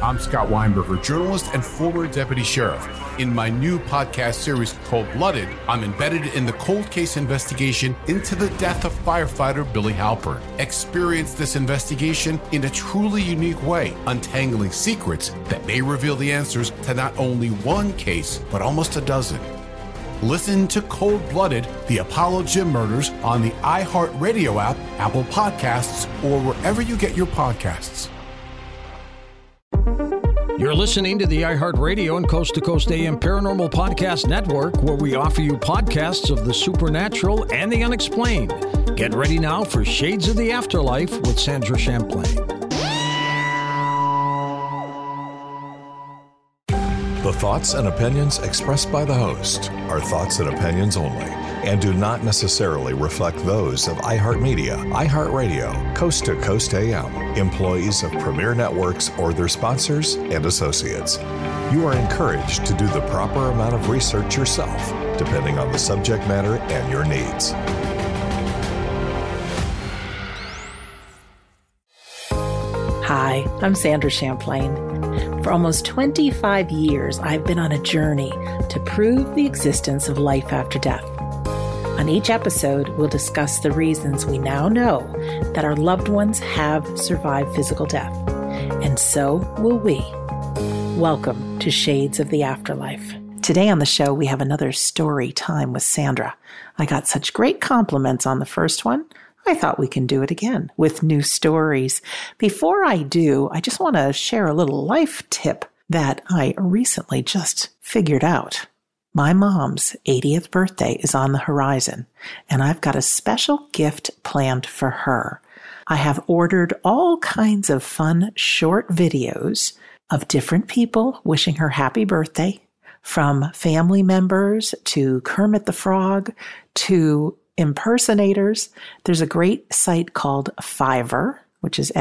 I'm Scott Weinberger, journalist and former deputy sheriff. In my new podcast series, Cold-Blooded, I'm embedded in the cold case investigation into the death of firefighter Billy Halpern. Experience this investigation in a truly unique way, untangling secrets that may reveal the answers to not only one case, but almost a dozen. Listen to Cold-Blooded, the Apollo Gym Murders on the iHeartRadio app, Apple Podcasts, or wherever you get your podcasts. You're listening to the iHeartRadio and Coast to Coast AM Paranormal Podcast Network, where we offer you podcasts of the supernatural and the unexplained. Get ready now for Shades of the Afterlife with Sandra Champlain. The thoughts and opinions expressed by the host are thoughts and opinions only and do not necessarily reflect those of iHeartMedia, iHeartRadio, Coast to Coast AM, employees of Premier Networks, or their sponsors and associates. You are encouraged to do the proper amount of research yourself, depending on the subject matter and your needs. Hi, I'm Sandra Champlain. For almost 25 years, I've been on a journey to prove the existence of life after death. On each episode, we'll discuss the reasons we now know that our loved ones have survived physical death. And so will we. Welcome to Shades of the Afterlife. Today on the show, we have another story time with Sandra. I got such great compliments on the first one, I thought we can do it again with new stories. Before I do, I just want to share a little life tip that I recently just figured out. My mom's 80th birthday is on the horizon, and I've got a special gift planned for her. I have ordered all kinds of fun short videos of different people wishing her happy birthday, from family members to Kermit the Frog to impersonators. There's a great site called Fiverr, which is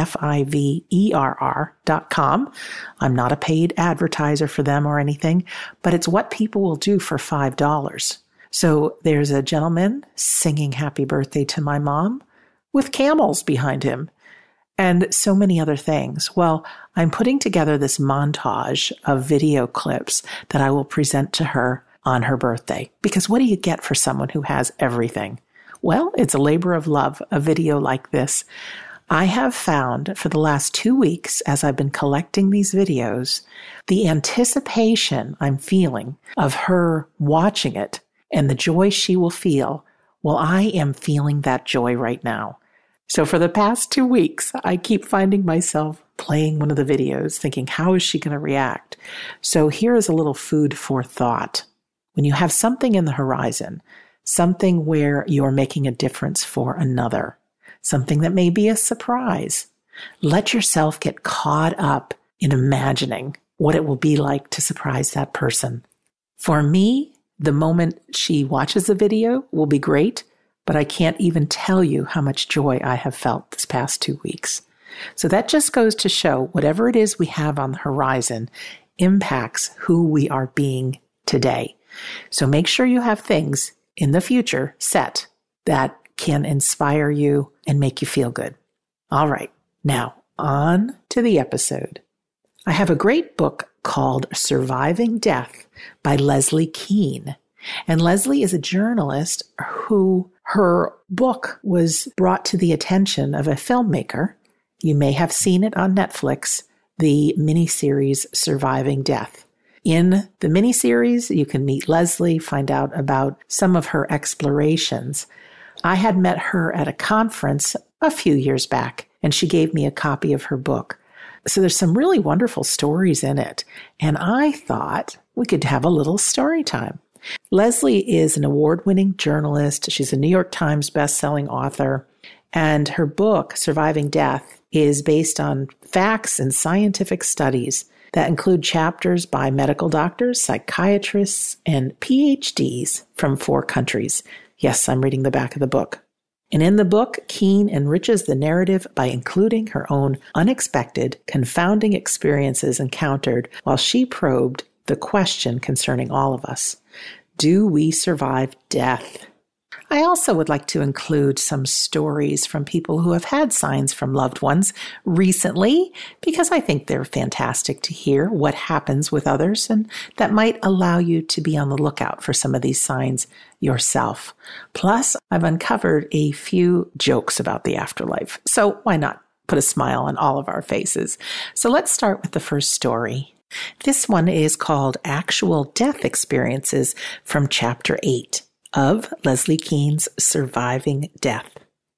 Fiverr.com. I'm not a paid advertiser for them or anything, but it's what people will do for $5. So there's a gentleman singing happy birthday to my mom with camels behind him and so many other things. Well, I'm putting together this montage of video clips that I will present to her on her birthday. Because what do you get for someone who has everything? Well, it's a labor of love, a video like this. I have found for the last 2 weeks, as I've been collecting these videos, the anticipation I'm feeling of her watching it and the joy she will feel. Well, I am feeling that joy right now. So for the past 2 weeks, I keep finding myself playing one of the videos, thinking, how is she going to react? So here is a little food for thought. When you have something in the horizon, something where you're making a difference for another, something that may be a surprise, let yourself get caught up in imagining what it will be like to surprise that person. For me, the moment she watches the video will be great, but I can't even tell you how much joy I have felt this past 2 weeks. So that just goes to show whatever it is we have on the horizon impacts who we are being today. So make sure you have things in the future set that can inspire you and make you feel good. All right, now on to the episode. I have a great book called Surviving Death by Leslie Kean. And Leslie is a journalist who her book was brought to the attention of a filmmaker. You may have seen it on Netflix, the miniseries Surviving Death. In the miniseries, you can meet Leslie, find out about some of her explorations. I had met her at a conference a few years back, and she gave me a copy of her book. So there's some really wonderful stories in it, and I thought we could have a little story time. Leslie is an award-winning journalist. She's a New York Times best-selling author, and her book, Surviving Death, is based on facts and scientific studies that include chapters by medical doctors, psychiatrists, and PhDs from 4 countries. Yes, I'm reading the back of the book. And in the book, Kean enriches the narrative by including her own unexpected, confounding experiences encountered while she probed the question concerning all of us. Do we survive death? I also would like to include some stories from people who have had signs from loved ones recently, because I think they're fantastic to hear what happens with others, and that might allow you to be on the lookout for some of these signs yourself. Plus, I've uncovered a few jokes about the afterlife, so why not put a smile on all of our faces? So let's start with the first story. This one is called Actual Death Experiences from Chapter 8 of Leslie Kean's Surviving Death.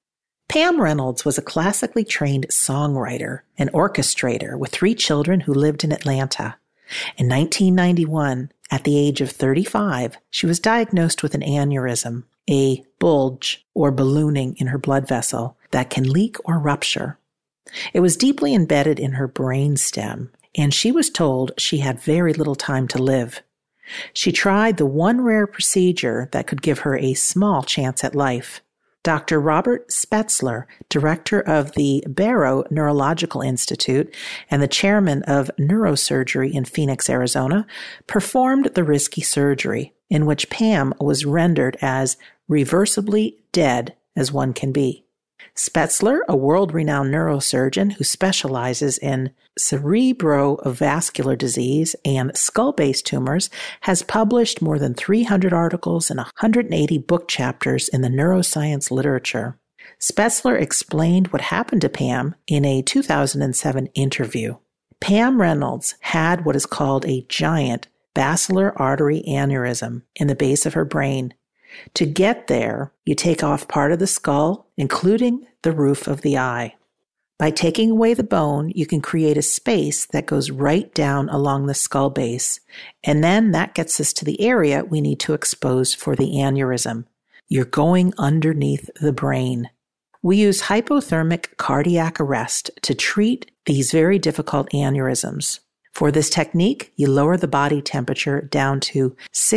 Pam Reynolds was a classically trained songwriter and orchestrator with 3 children who lived in Atlanta. In 1991, at the age of 35, she was diagnosed with an aneurysm, a bulge or ballooning in her blood vessel that can leak or rupture. It was deeply embedded in her brainstem, and she was told she had very little time to live. She tried the one rare procedure that could give her a small chance at life. Dr. Robert Spetzler, director of the Barrow Neurological Institute and the chairman of neurosurgery in Phoenix, Arizona, performed the risky surgery, in which Pam was rendered as reversibly dead as one can be. Spetzler, a world-renowned neurosurgeon who specializes in cerebrovascular disease and skull-based tumors, has published more than 300 articles and 180 book chapters in the neuroscience literature. Spetzler explained what happened to Pam in a 2007 interview. Pam Reynolds had what is called a giant basilar artery aneurysm in the base of her brain. To get there, you take off part of the skull, including the roof of the eye. By taking away the bone, you can create a space that goes right down along the skull base, and then that gets us to the area we need to expose for the aneurysm. You're going underneath the brain. We use hypothermic cardiac arrest to treat these very difficult aneurysms. For this technique, you lower the body temperature down to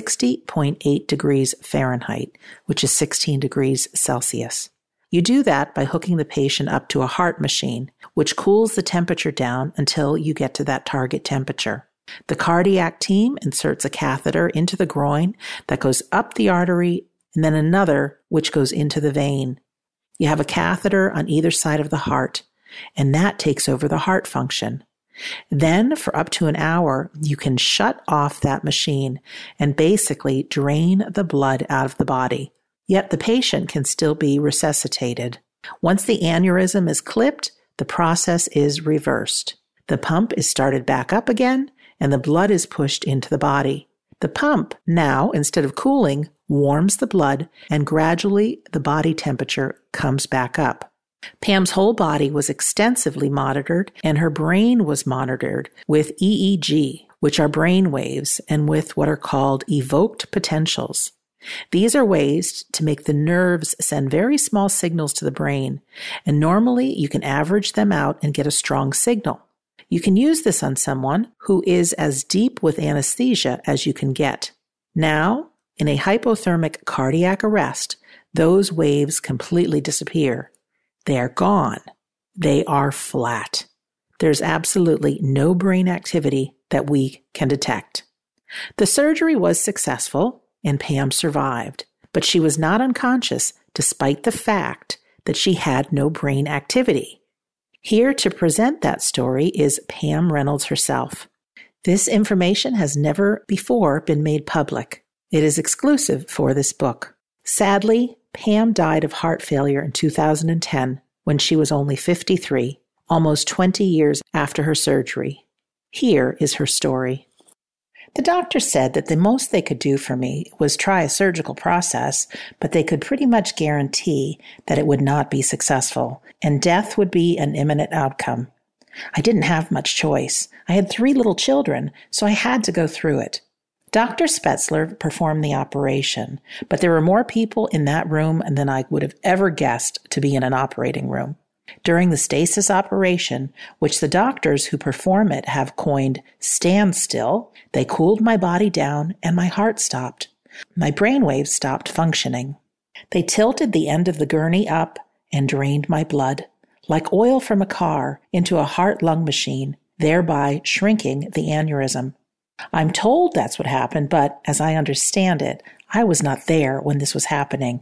60.8 degrees Fahrenheit, which is 16 degrees Celsius. You do that by hooking the patient up to a heart machine, which cools the temperature down until you get to that target temperature. The cardiac team inserts a catheter into the groin that goes up the artery, and then another which goes into the vein. You have a catheter on either side of the heart, and that takes over the heart function. Then, for up to an hour, you can shut off that machine and basically drain the blood out of the body. Yet the patient can still be resuscitated. Once the aneurysm is clipped, the process is reversed. The pump is started back up again, and the blood is pushed into the body. The pump now, instead of cooling, warms the blood, and gradually the body temperature comes back up. Pam's whole body was extensively monitored, and her brain was monitored with EEG, which are brain waves, and with what are called evoked potentials. These are ways to make the nerves send very small signals to the brain, and normally you can average them out and get a strong signal. You can use this on someone who is as deep with anesthesia as you can get. Now, in a hypothermic cardiac arrest, those waves completely disappear. They are gone. They are flat. There's absolutely no brain activity that we can detect. The surgery was successful, and Pam survived, but she was not unconscious despite the fact that she had no brain activity. Here to present that story is Pam Reynolds herself. This information has never before been made public. It is exclusive for this book. Sadly, Pam died of heart failure in 2010 when she was only 53, almost 20 years after her surgery. Here is her story. The doctor said that the most they could do for me was try a surgical process, but they could pretty much guarantee that it would not be successful, and death would be an imminent outcome. I didn't have much choice. I had 3 little children, so I had to go through it. Dr. Spetzler performed the operation, but there were more people in that room than I would have ever guessed to be in an operating room. During the stasis operation, which the doctors who perform it have coined standstill, they cooled my body down and my heart stopped. My brainwaves stopped functioning. They tilted the end of the gurney up and drained my blood, like oil from a car, into a heart-lung machine, thereby shrinking the aneurysm. I'm told that's what happened, but as I understand it, I was not there when this was happening.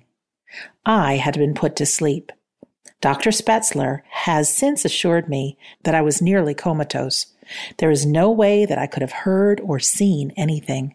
I had been put to sleep. Dr. Spetzler has since assured me that I was nearly comatose. There is no way that I could have heard or seen anything.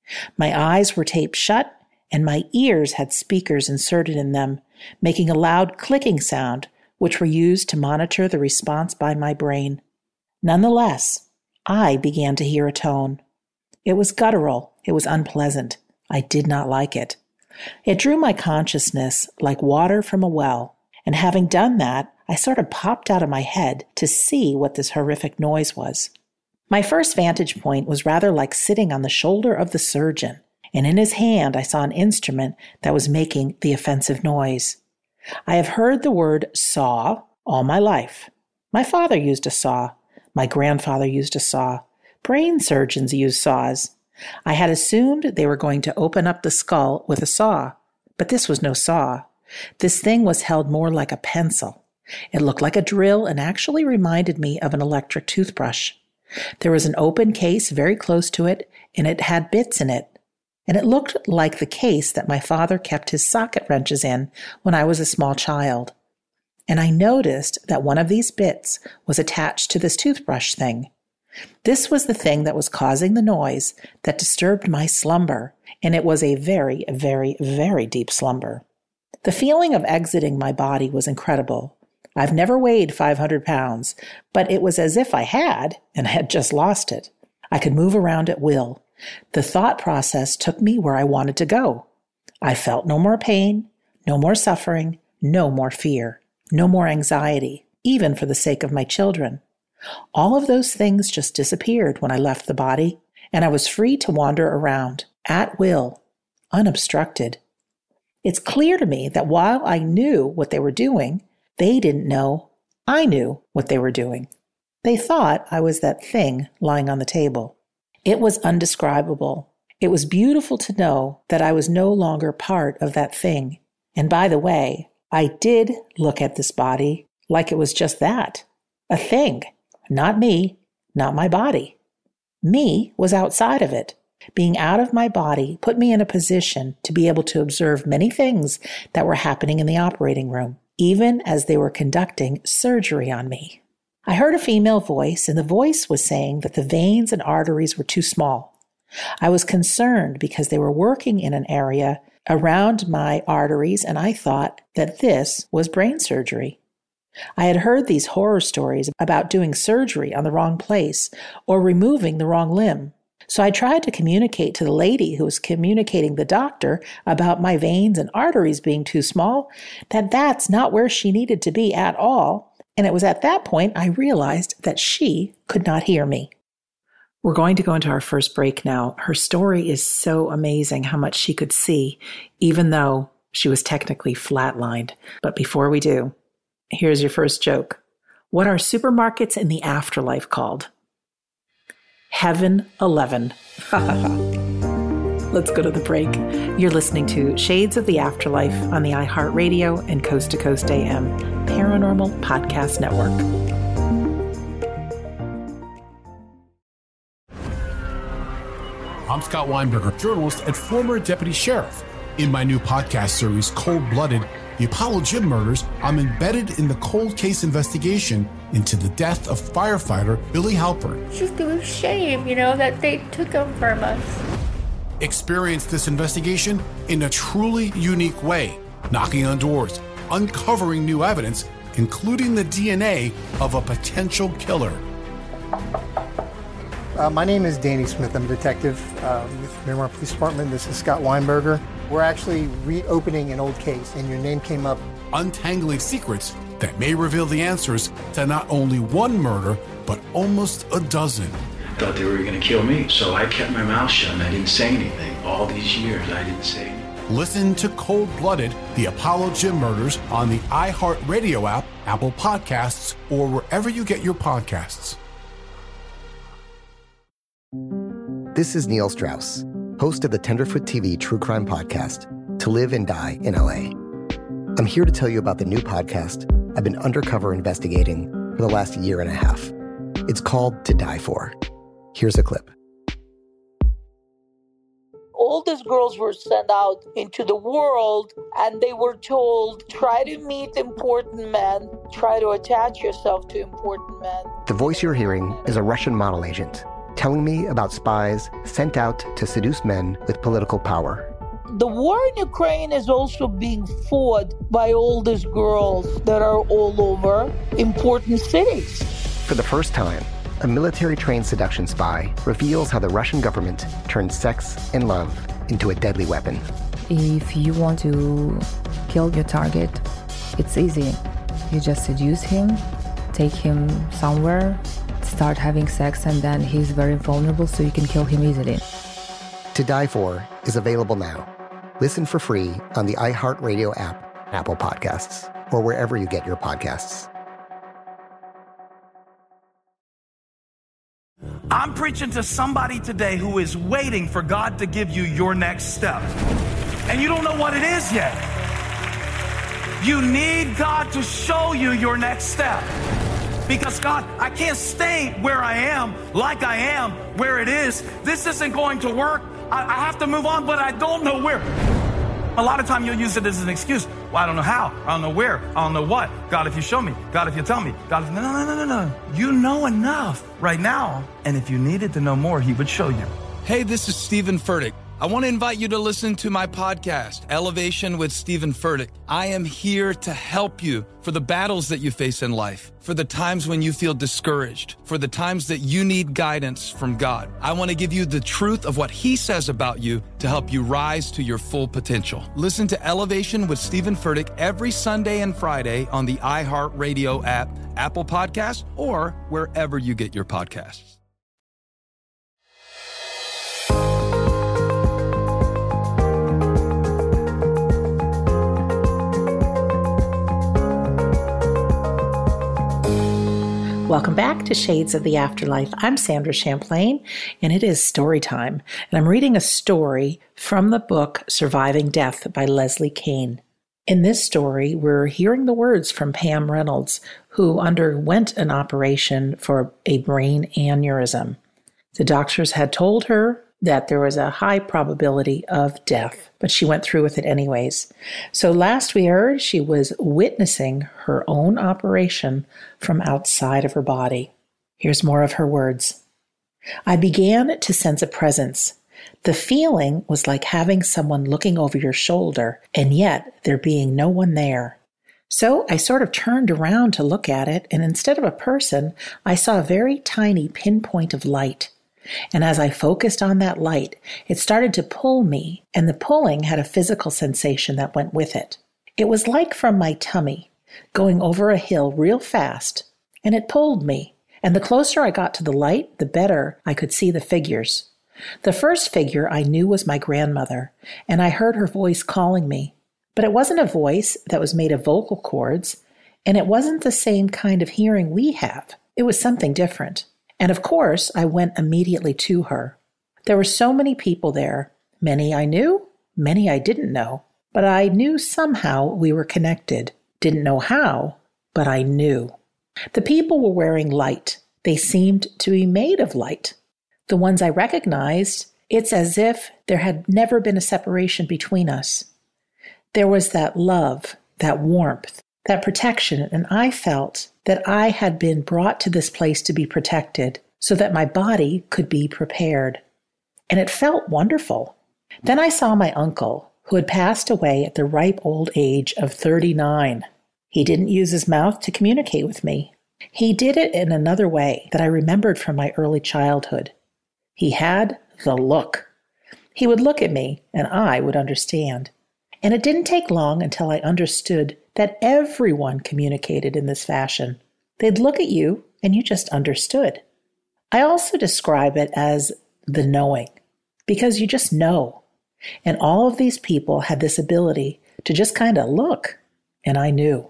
My eyes were taped shut, and my ears had speakers inserted in them, making a loud clicking sound, which were used to monitor the response by my brain. Nonetheless, I began to hear a tone. It was guttural. It was unpleasant. I did not like it. It drew my consciousness like water from a well, and having done that, I sort of popped out of my head to see what this horrific noise was. My first vantage point was rather like sitting on the shoulder of the surgeon, and in his hand I saw an instrument that was making the offensive noise. I have heard the word saw all my life. My father used a saw. My grandfather used a saw. Brain surgeons use saws. I had assumed they were going to open up the skull with a saw, but this was no saw. This thing was held more like a pencil. It looked like a drill and actually reminded me of an electric toothbrush. There was an open case very close to it, and it had bits in it. And it looked like the case that my father kept his socket wrenches in when I was a small child. And I noticed that one of these bits was attached to this toothbrush thing. This was the thing that was causing the noise that disturbed my slumber, and it was a very, very, very deep slumber. The feeling of exiting my body was incredible. I've never weighed 500 pounds, but it was as if I had, and I had just lost it. I could move around at will. The thought process took me where I wanted to go. I felt no more pain, no more suffering, no more fear, no more anxiety, even for the sake of my children. All of those things just disappeared when I left the body, and I was free to wander around, at will, unobstructed. It's clear to me that while I knew what they were doing, they didn't know I knew what they were doing. They thought I was that thing lying on the table. It was undescribable. It was beautiful to know that I was no longer part of that thing. And by the way, I did look at this body like it was just that, a thing, not me, not my body. Me was outside of it. Being out of my body put me in a position to be able to observe many things that were happening in the operating room, even as they were conducting surgery on me. I heard a female voice, and the voice was saying that the veins and arteries were too small. I was concerned because they were working in an area around my arteries, and I thought that this was brain surgery. I had heard these horror stories about doing surgery on the wrong place or removing the wrong limb. So I tried to communicate to the lady who was communicating the doctor about my veins and arteries being too small, that that's not where she needed to be at all. And it was at that point I realized that she could not hear me. We're going to go into our first break now. Her story is so amazing how much she could see, even though she was technically flatlined. But before we do, here's your first joke. What are supermarkets in the afterlife called? Heaven 11. Let's go to the break. You're listening to Shades of the Afterlife on the iHeartRadio and Coast to Coast AM Paranormal Podcast Network. I'm Scott Weinberger, journalist and former deputy sheriff. In my new podcast series, Cold Blooded, The Apollo Gym Murders, I'm embedded in the cold case investigation into the death of firefighter Billy Halpern. It's just a shame, that they took him from us. Experience this investigation in a truly unique way, knocking on doors, uncovering new evidence, including the DNA of a potential killer. My name is Danny Smith. I'm a detective with Miramar Police Department. This is Scott Weinberger. We're actually reopening an old case, and your name came up. Untangling secrets that may reveal the answers to not only one murder, but almost a dozen. I thought they were going to kill me, so I kept my mouth shut and I didn't say anything. All these years, I didn't say anything. Listen to Cold Blooded, The Apollo Gym Murders on the iHeartRadio app, Apple Podcasts, or wherever you get your podcasts. This is Neil Strauss, host of the Tenderfoot TV true crime podcast, To Live and Die in LA. I'm here to tell you about the new podcast I've been undercover investigating for the last year and a half. It's called To Die For. Here's a clip. all these girls were sent out into the world and they were told, try to meet important men, try to attach yourself to important men. The voice you're hearing is a Russian model agent telling me about spies sent out to seduce men with political power. The war in Ukraine is also being fought by all these girls that are all over important cities. For the first time, a military-trained seduction spy reveals how the Russian government turned sex and love into a deadly weapon. If you want to kill your target, it's easy. You just seduce him, take him somewhere, start having sex, and then he's very vulnerable, so you can kill him easily. To Die For is available now. Listen for free on the iHeartRadio app, Apple Podcasts, or wherever you get your podcasts. I'm preaching to somebody today who is waiting for God to give you your next step. And you don't know what it is yet. You need God to show you your next step. Because God, I can't stay where I am, like I am, where it is. This isn't going to work. I have to move on, but I don't know where. A lot of time you'll use it as an excuse. Well, I don't know how. I don't know where. I don't know what. God, if you show me. God, if you tell me. God, if... No. You know enough right now. And if you needed to know more, he would show you. Hey, this is Stephen Furtick. I want to invite you to listen to my podcast, Elevation with Stephen Furtick. I am here to help you for the battles that you face in life, for the times when you feel discouraged, for the times that you need guidance from God. I want to give you the truth of what he says about you to help you rise to your full potential. Listen to Elevation with Stephen Furtick every Sunday and Friday on the iHeartRadio app, Apple Podcasts, or wherever you get your podcasts. Welcome back to Shades of the Afterlife. I'm Sandra Champlain, and it is story time. And I'm reading a story from the book Surviving Death by Leslie Kean. In this story, we're hearing the words from Pam Reynolds, who underwent an operation for a brain aneurysm. The doctors had told her that there was a high probability of death, but she went through with it anyways. So last we heard, she was witnessing her own operation from outside of her body. Here's more of her words. I began to sense a presence. The feeling was like having someone looking over your shoulder, and yet there being no one there. So I sort of turned around to look at it, and instead of a person, I saw a very tiny pinpoint of light. And as I focused on that light, it started to pull me, and the pulling had a physical sensation that went with it. It was like from my tummy, going over a hill real fast, and it pulled me. And the closer I got to the light, the better I could see the figures. The first figure I knew was my grandmother, and I heard her voice calling me. But it wasn't a voice that was made of vocal cords, and it wasn't the same kind of hearing we have. It was something different. And of course, I went immediately to her. There were so many people there. Many I knew, many I didn't know. But I knew somehow we were connected. Didn't know how, but I knew. The people were wearing light. They seemed to be made of light. The ones I recognized, it's as if there had never been a separation between us. There was that love, that warmth, that protection, and I felt that I had been brought to this place to be protected so that my body could be prepared. And it felt wonderful. Then I saw my uncle, who had passed away at the ripe old age of 39. He didn't use his mouth to communicate with me. He did it in another way that I remembered from my early childhood. He had the look. He would look at me, and I would understand. And it didn't take long until I understood that everyone communicated in this fashion. They'd look at you, and you just understood. I also describe it as the knowing, because you just know. And all of these people had this ability to just kind of look, and I knew.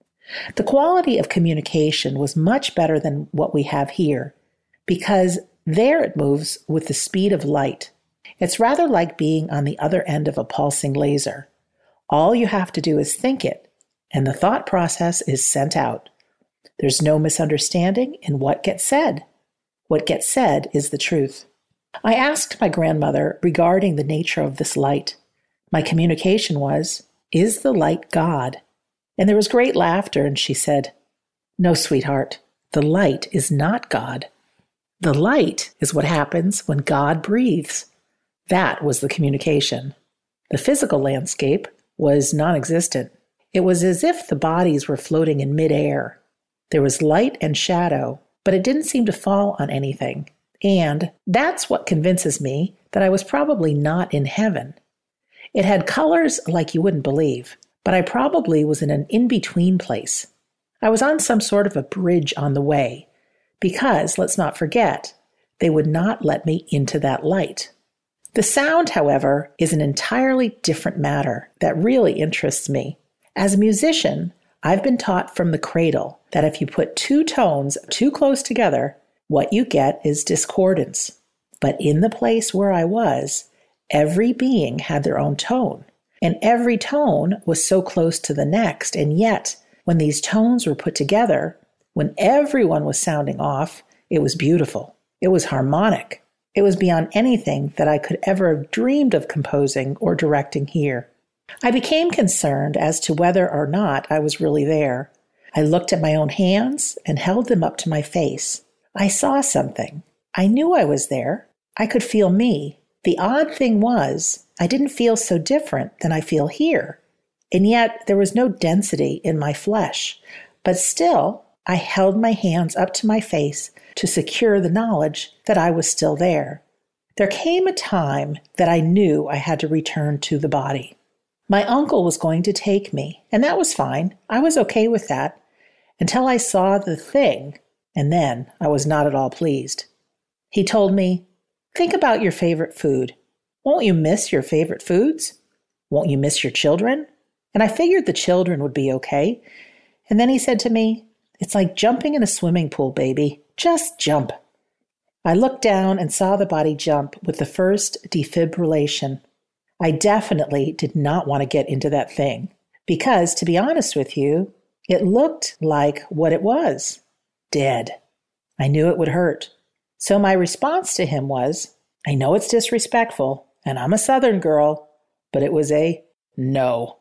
The quality of communication was much better than what we have here, because there it moves with the speed of light. It's rather like being on the other end of a pulsing laser. All you have to do is think it, and the thought process is sent out. There's no misunderstanding in what gets said. What gets said is the truth. I asked my grandmother regarding the nature of this light. My communication was, "Is the light God?" And there was great laughter, and she said, "No, sweetheart, the light is not God. The light is what happens when God breathes." That was the communication. The physical landscape was non-existent. It was as if the bodies were floating in midair. There was light and shadow, but it didn't seem to fall on anything. And that's what convinces me that I was probably not in heaven. It had colors like you wouldn't believe, but I probably was in an in-between place. I was on some sort of a bridge on the way, because, let's not forget, they would not let me into that light. The sound, however, is an entirely different matter that really interests me. As a musician, I've been taught from the cradle that if you put two tones too close together, what you get is discordance. But in the place where I was, every being had their own tone, and every tone was so close to the next, and yet, when these tones were put together, when everyone was sounding off, it was beautiful. It was harmonic. It was beyond anything that I could ever have dreamed of composing or directing here. I became concerned as to whether or not I was really there. I looked at my own hands and held them up to my face. I saw something. I knew I was there. I could feel me. The odd thing was, I didn't feel so different than I feel here. And yet there was no density in my flesh. But still, I held my hands up to my face to secure the knowledge that I was still there. There came a time that I knew I had to return to the body. My uncle was going to take me, and that was fine. I was okay with that, until I saw the thing, and then I was not at all pleased. He told me, "Think about your favorite food. Won't you miss your favorite foods? Won't you miss your children?" And I figured the children would be okay. And then he said to me, "It's like jumping in a swimming pool, baby. Just jump." I looked down and saw the body jump with the first defibrillation. I definitely did not want to get into that thing because, to be honest with you, it looked like what it was, dead. I knew it would hurt. So my response to him was, I know it's disrespectful, and I'm a Southern girl, but it was a no.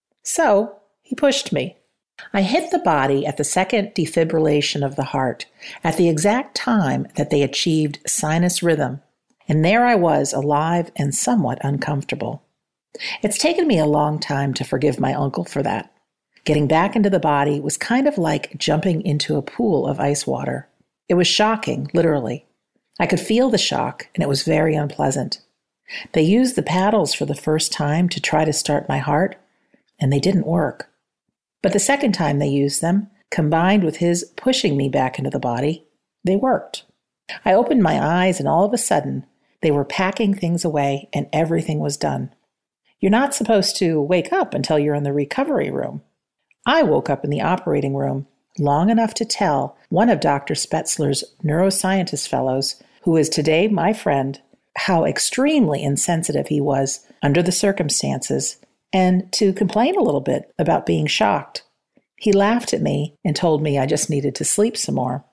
So he pushed me. I hit the body at the second defibrillation of the heart, at the exact time that they achieved sinus rhythm, and there I was, alive and somewhat uncomfortable. It's taken me a long time to forgive my uncle for that. Getting back into the body was kind of like jumping into a pool of ice water. It was shocking, literally. I could feel the shock, and it was very unpleasant. They used the paddles for the first time to try to start my heart, and they didn't work. But the second time they used them, combined with his pushing me back into the body, they worked. I opened my eyes, and all of a sudden, they were packing things away, and everything was done. You're not supposed to wake up until you're in the recovery room. I woke up in the operating room long enough to tell one of Dr. Spetzler's neuroscientist fellows, who is today my friend, how extremely insensitive he was under the circumstances, and to complain a little bit about being shocked. He laughed at me and told me I just needed to sleep some more.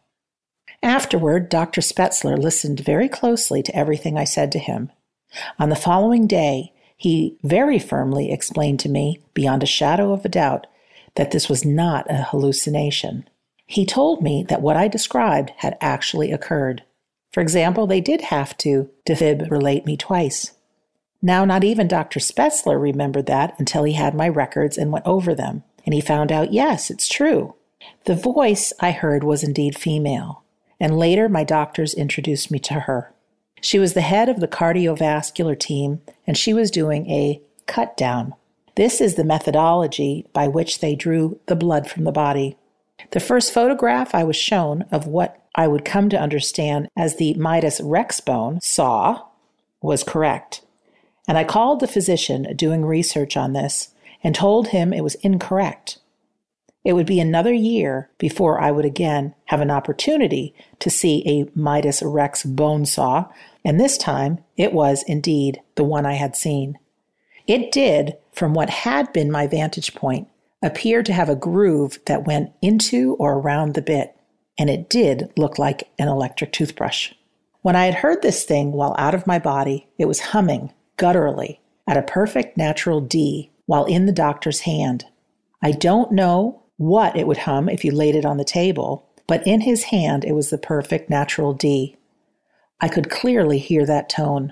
Afterward, Dr. Spetzler listened very closely to everything I said to him. On the following day, he very firmly explained to me, beyond a shadow of a doubt, that this was not a hallucination. He told me that what I described had actually occurred. For example, they did have to defibrillate me twice. Now, not even Dr. Spetzler remembered that until he had my records and went over them, and he found out, yes, it's true. The voice I heard was indeed female, and later my doctors introduced me to her. She was the head of the cardiovascular team, and she was doing a cut down. This is the methodology by which they drew the blood from the body. The first photograph I was shown of what I would come to understand as the Midas rex bone saw was correct. And I called the physician doing research on this and told him it was incorrect. It would be another year before I would again have an opportunity to see a Midas rex bone saw, and this time it was indeed the one I had seen. It did, from what had been my vantage point, appear to have a groove that went into or around the bit, and it did look like an electric toothbrush. When I had heard this thing while out of my body, it was humming gutturally at a perfect natural D while in the doctor's hand. I don't know what it would hum if you laid it on the table, but in his hand it was the perfect natural D. I could clearly hear that tone.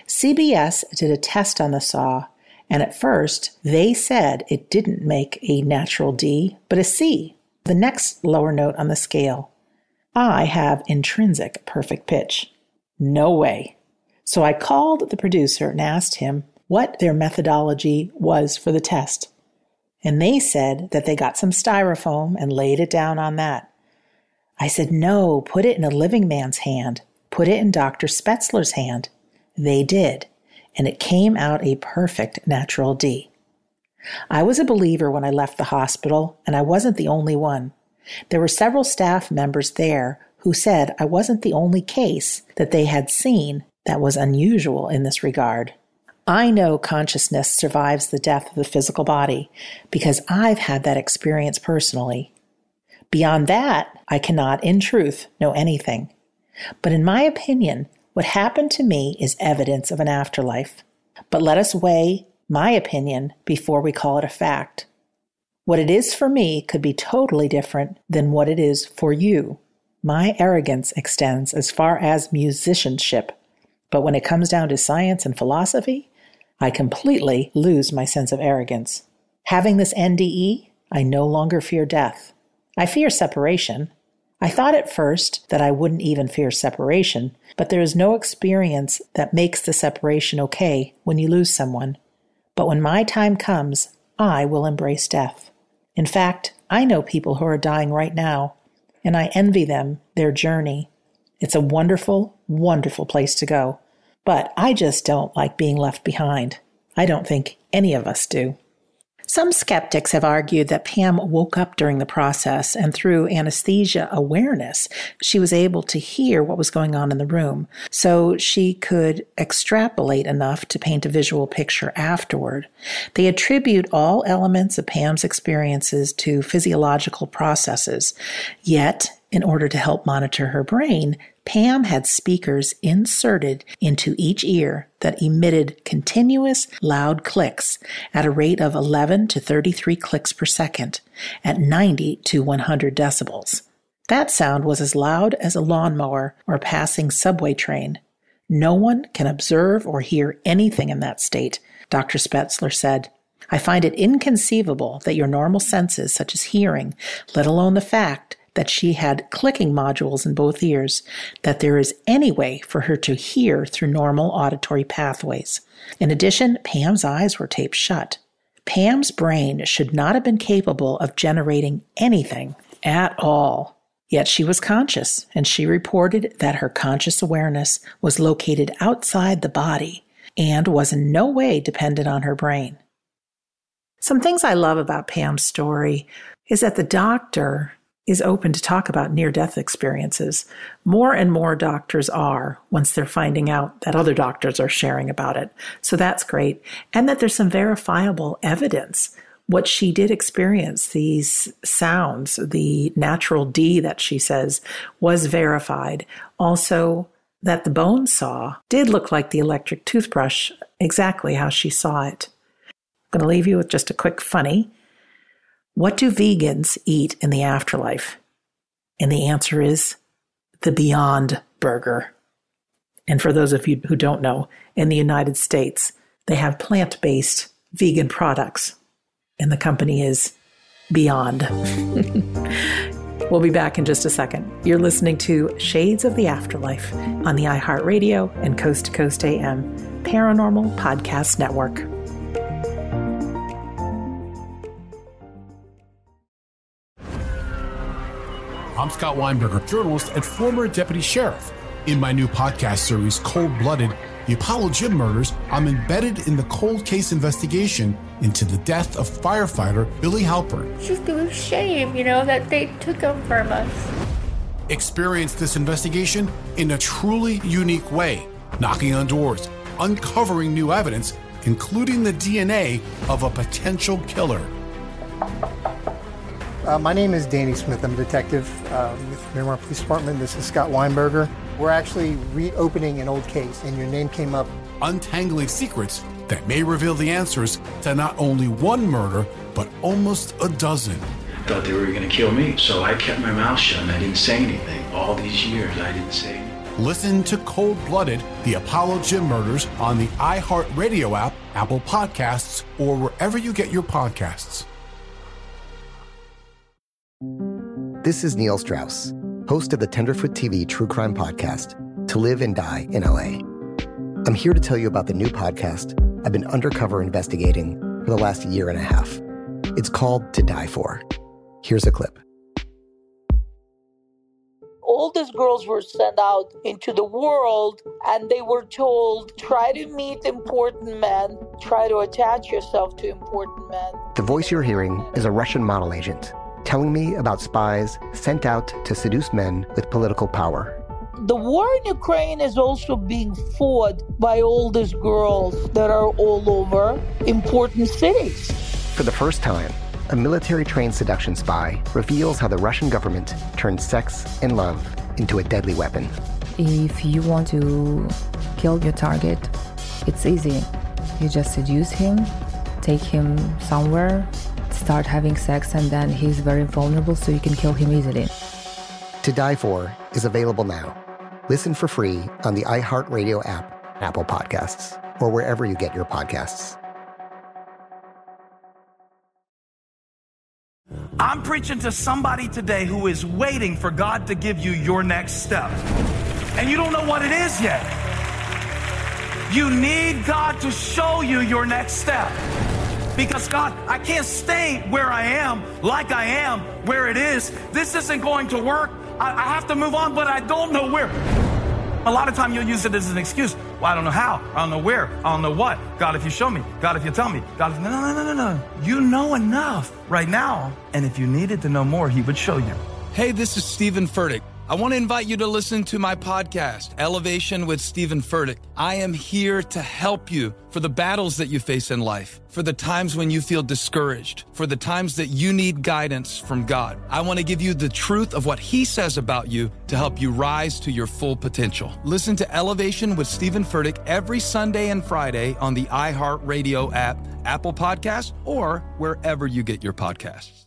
CBS did a test on the saw, and at first they said it didn't make a natural D, but a C, the next lower note on the scale. I have intrinsic perfect pitch. No way. So I called the producer and asked him what their methodology was for the test. And they said that they got some styrofoam and laid it down on that. I said, no, put it in a living man's hand. Put it in Dr. Spetzler's hand. They did, and it came out a perfect natural D. I was a believer when I left the hospital, and I wasn't the only one. There were several staff members there who said I wasn't the only case that they had seen that was unusual in this regard. I know consciousness survives the death of the physical body because I've had that experience personally. Beyond that, I cannot, in truth, know anything. But in my opinion, what happened to me is evidence of an afterlife. But let us weigh my opinion before we call it a fact. What it is for me could be totally different than what it is for you. My arrogance extends as far as musicianship. But when it comes down to science and philosophy, I completely lose my sense of arrogance. Having this NDE, I no longer fear death. I fear separation. I thought at first that I wouldn't even fear separation, but there is no experience that makes the separation okay when you lose someone. But when my time comes, I will embrace death. In fact, I know people who are dying right now, and I envy them their journey. It's a wonderful, wonderful place to go. But I just don't like being left behind. I don't think any of us do. Some skeptics have argued that Pam woke up during the process, and through anesthesia awareness, she was able to hear what was going on in the room, so she could extrapolate enough to paint a visual picture afterward. They attribute all elements of Pam's experiences to physiological processes. Yet, in order to help monitor her brain, Pam had speakers inserted into each ear that emitted continuous loud clicks at a rate of 11 to 33 clicks per second at 90 to 100 decibels. That sound was as loud as a lawnmower or a passing subway train. No one can observe or hear anything in that state, Dr. Spetzler said. I find it inconceivable that your normal senses, such as hearing, let alone the fact that she had clicking modules in both ears, that there is any way for her to hear through normal auditory pathways. In addition, Pam's eyes were taped shut. Pam's brain should not have been capable of generating anything at all. Yet she was conscious, and she reported that her conscious awareness was located outside the body and was in no way dependent on her brain. Some things I love about Pam's story is that the doctor is open to talk about near-death experiences. More and more doctors are once they're finding out that other doctors are sharing about it. So that's great. And that there's some verifiable evidence. What she did experience, these sounds, the natural D that she says was verified. Also, that the bone saw did look like the electric toothbrush, exactly how she saw it. I'm going to leave you with just a quick funny. What do vegans eat in the afterlife? And the answer is the Beyond Burger. And for those of you who don't know, in the United States, they have plant-based vegan products, and the company is Beyond. We'll be back in just a second. You're listening to Shades of the Afterlife on the iHeartRadio and Coast to Coast AM Paranormal Podcast Network. I'm Scott Weinberger, journalist and former deputy sheriff. In my new podcast series, Cold Blooded, The Apollo Gym Murders, I'm embedded in the cold case investigation into the death of firefighter Billy Halpern. It's just a shame, that they took him from us. Experience this investigation in a truly unique way, knocking on doors, uncovering new evidence, including the DNA of a potential killer. My name is Danny Smith. I'm a detective with Miramar Police Department. This is Scott Weinberger. We're actually reopening an old case, and your name came up. Untangling secrets that may reveal the answers to not only one murder, but almost a dozen. Thought they were going to kill me, so I kept my mouth shut and I didn't say anything. All these years, I didn't say anything. Listen to Cold Blooded, The Apollo Gym Murders on the iHeartRadio app, Apple Podcasts, or wherever you get your podcasts. This is Neil Strauss, host of the Tenderfoot TV True Crime Podcast, To Live and Die in LA. I'm here to tell you about the new podcast I've been undercover investigating for the last year and a half. It's called To Die For. Here's a clip. All these girls were sent out into the world and they were told, try to meet important men, try to attach yourself to important men. The voice you're hearing is a Russian model agent telling me about spies sent out to seduce men with political power. The war in Ukraine is also being fought by all these girls that are all over important cities. For the first time, a military-trained seduction spy reveals how the Russian government turned sex and love into a deadly weapon. If you want to kill your target, it's easy. You just seduce him, take him somewhere, start having sex, and then he's very vulnerable, so you can kill him easily. To Die For is available now. Listen for free on the iHeartRadio app, Apple Podcasts, or wherever you get your podcasts. I'm preaching to somebody today who is waiting for God to give you your next step. And you don't know what it is yet. You need God to show you your next step. Because God, I can't stay where I am, like I am, where it is. This isn't going to work. I have to move on, but I don't know where. A lot of time you'll use it as an excuse. Well, I don't know how. I don't know where. I don't know what. God, if you show me. God, if you tell me. God, if... No. You know enough right now. And if you needed to know more, he would show you. Hey, this is Stephen Furtick. I want to invite you to listen to my podcast, Elevation with Stephen Furtick. I am here to help you for the battles that you face in life, for the times when you feel discouraged, for the times that you need guidance from God. I want to give you the truth of what he says about you to help you rise to your full potential. Listen to Elevation with Stephen Furtick every Sunday and Friday on the iHeartRadio app, Apple Podcasts, or wherever you get your podcasts.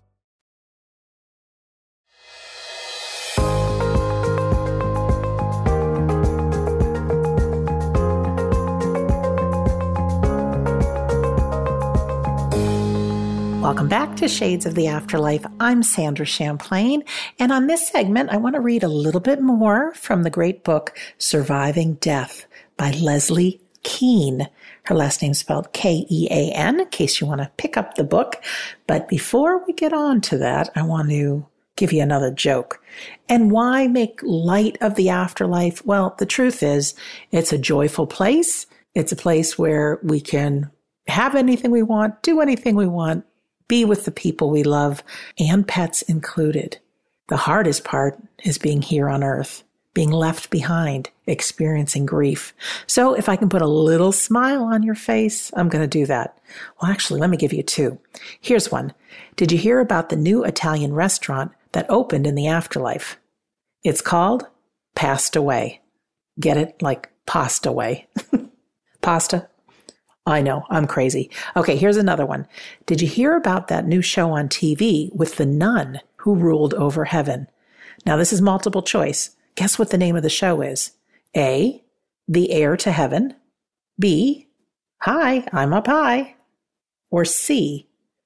Welcome back to Shades of the Afterlife. I'm Sandra Champlain, and on this segment, I want to read a little bit more from the great book, Surviving Death by Leslie Kean. Her last name spelled Kean, in case you want to pick up the book. But before we get on to that, I want to give you another joke. And why make light of the afterlife? Well, the truth is, it's a joyful place. It's a place where we can have anything we want, do anything we want, be with the people we love, and pets included. The hardest part is being here on earth, being left behind, experiencing grief. So if I can put a little smile on your face, I'm going to do that. Well, actually, let me give you two. Here's one. Did you hear about the new Italian restaurant that opened in the afterlife? It's called Passed Away. Get it? Like passed away. Pasta? I know, I'm crazy. Okay, here's another one. Did you hear about that new show on TV with the nun who ruled over heaven? Now, this is multiple choice. Guess what the name of the show is? A, The Heir to Heaven. B, Hi, I'm Up High. Or C,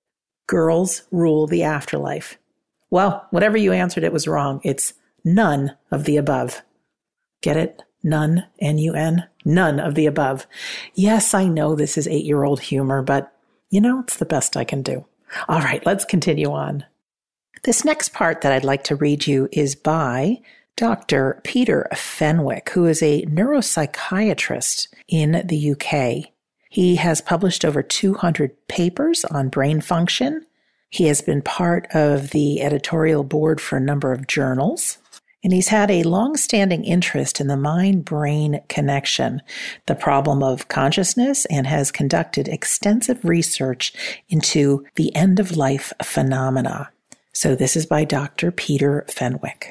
Girls Rule the Afterlife. Well, whatever you answered, it was wrong. It's none of the above. Get it? None, N-U-N, none of the above. Yes, I know this is 8-year-old humor, but it's the best I can do. All right, let's continue on. This next part that I'd like to read you is by Dr. Peter Fenwick, who is a neuropsychiatrist in the UK. He has published over 200 papers on brain function. He has been part of the editorial board for a number of journals. And he's had a long-standing interest in the mind-brain connection, the problem of consciousness, and has conducted extensive research into the end-of-life phenomena. So this is by Dr. Peter Fenwick.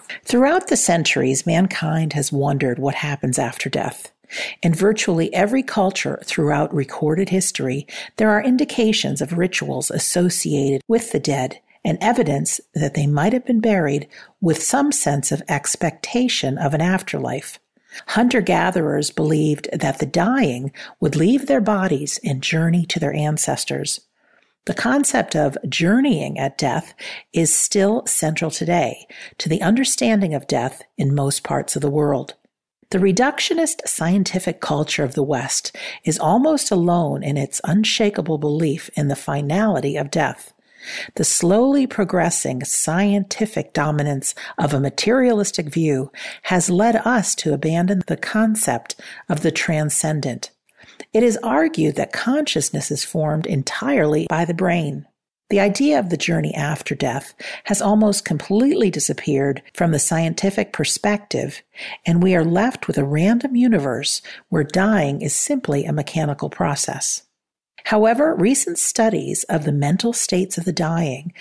Throughout the centuries, mankind has wondered what happens after death. In virtually every culture throughout recorded history, there are indications of rituals associated with the dead and evidence that they might have been buried with some sense of expectation of an afterlife. Hunter-gatherers believed that the dying would leave their bodies and journey to their ancestors. The concept of journeying at death is still central today to the understanding of death in most parts of the world. The reductionist scientific culture of the West is almost alone in its unshakable belief in the finality of death. The slowly progressing scientific dominance of a materialistic view has led us to abandon the concept of the transcendent. It is argued that consciousness is formed entirely by the brain. The idea of the journey after death has almost completely disappeared from the scientific perspective, and we are left with a random universe where dying is simply a mechanical process. However, recent studies of the mental states of the dying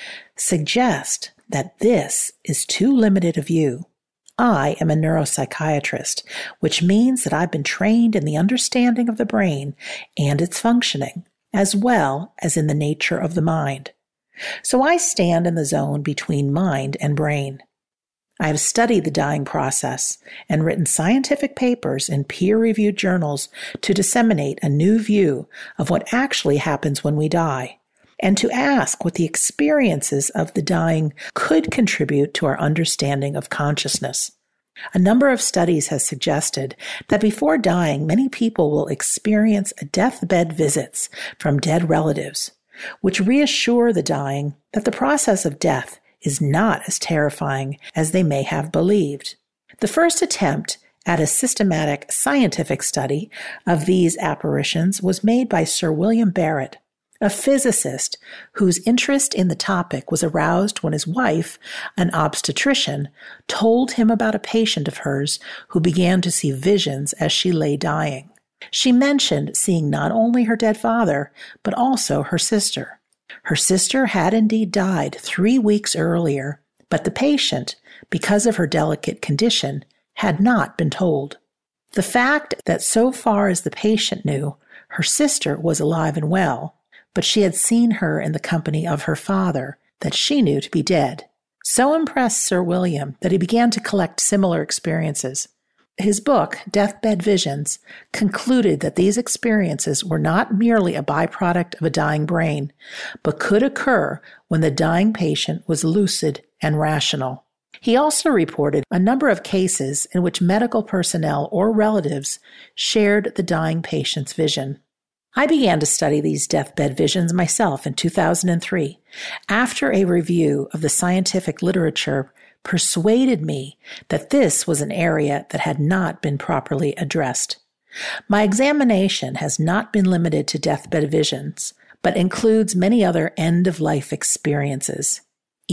suggest that this is too limited a view. I am a neuropsychiatrist, which means that I've been trained in the understanding of the brain and its functioning, as well as in the nature of the mind. So I stand in the zone between mind and brain. I have studied the dying process and written scientific papers in peer-reviewed journals to disseminate a new view of what actually happens when we die, and to ask what the experiences of the dying could contribute to our understanding of consciousness. A number of studies has suggested that before dying, many people will experience deathbed visits from dead relatives, which reassure the dying that the process of death is not as terrifying as they may have believed. The first attempt at a systematic scientific study of these apparitions was made by Sir William Barrett, a physicist whose interest in the topic was aroused when his wife, an obstetrician, told him about a patient of hers who began to see visions as she lay dying. She mentioned seeing not only her dead father, but also her sister. Her sister had indeed died 3 weeks earlier, but the patient, because of her delicate condition, had not been told. The fact that so far as the patient knew, her sister was alive and well, but she had seen her in the company of her father that she knew to be dead, so impressed Sir William that he began to collect similar experiences. His book, Deathbed Visions, concluded that these experiences were not merely a byproduct of a dying brain, but could occur when the dying patient was lucid and rational. He also reported a number of cases in which medical personnel or relatives shared the dying patient's vision. I began to study these deathbed visions myself in 2003, after a review of the scientific literature persuaded me that this was an area that had not been properly addressed. My examination has not been limited to deathbed visions, but includes many other end-of-life experiences,